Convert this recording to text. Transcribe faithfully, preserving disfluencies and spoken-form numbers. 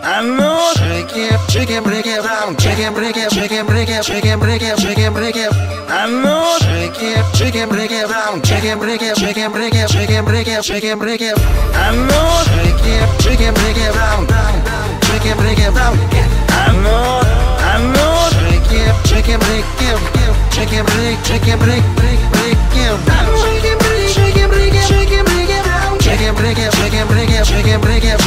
I know. Shake it, shake it, break it down. Shake it, break it, shake it, break it, shake it, break it, shake it, break it. I know. Shake it, shake it, break it down. Shake it, break it, shake it, break it, shake it, break it, shake it, break it. I know. Shake it, shake it, break it down. Shake it, break it down. I know. I know. Shake it, shake it, break it, shake it, break, shake it, break, break, break it. Shake it, break, shake it, break it, shake it, break it down. Shake it, break it, shake it, break it, shake it, break it.